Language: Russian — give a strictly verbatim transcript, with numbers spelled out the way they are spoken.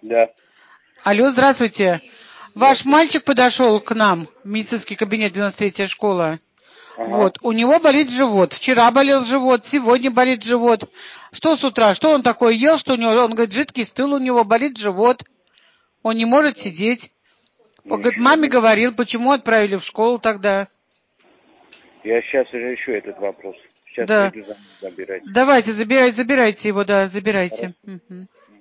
Да. Алло, здравствуйте. Ваш мальчик подошел к нам, в медицинский кабинет, девяносто третья школа. Ага. Вот, у него болит живот. Вчера болел живот, сегодня болит живот. Что с утра? Что он такое ел, что у него? Он говорит, жидкий стул, у него болит живот. Он не может сидеть. Он говорит, Ничего. маме говорил, почему отправили в школу тогда. Я сейчас уже решу этот вопрос. Сейчас Да. приду за ним забирать. Давайте, забирайте, забирайте его, да, забирайте. Хорошо. Угу.